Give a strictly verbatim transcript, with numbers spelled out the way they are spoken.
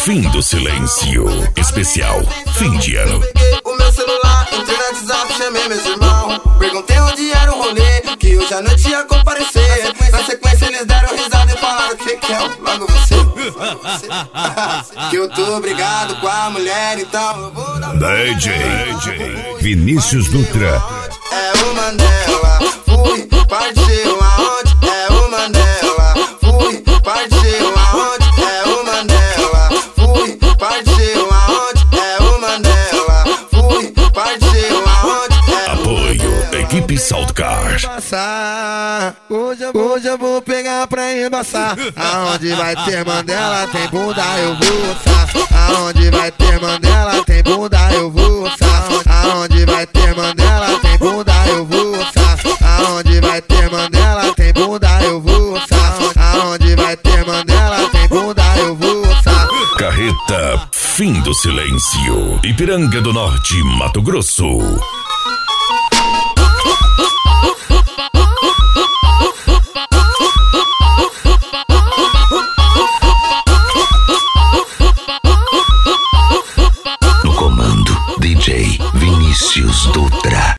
Fim do silêncio. Especial fim de ano. Peguei o meu celular, entrei no WhatsApp, chamei meus irmãos. Perguntei onde era o rolê, que hoje à noite ia comparecer. Na sequência eles deram risada e falaram: que que é? Logo você, logo você. Que eu tô obrigado com a mulher, então eu vou dar D J, D J Vinícius Dutra. É o Mandela, fui, partiu aonde? É o Mandela, fui, partiu aonde? É o Mandela, fui, partiu aonde? É o Mandela, fui, partiu aonde? Apoio, equipe Soundcar. Hoje eu, hoje eu vou pegar pra embaçar. Aonde vai ter Mandela tem bunda, eu vou ossar. Aonde vai ter Mandela tem bunda, eu vou ossar. Aonde vai ter Mandela tem bunda, eu vou ossar. Aonde vai ter Mandela tem bunda, eu vou ossar. Aonde vai ter Mandela tem bunda, eu vou ossar. Carreta Fim do Silêncio. Ipiranga do Norte, Mato Grosso.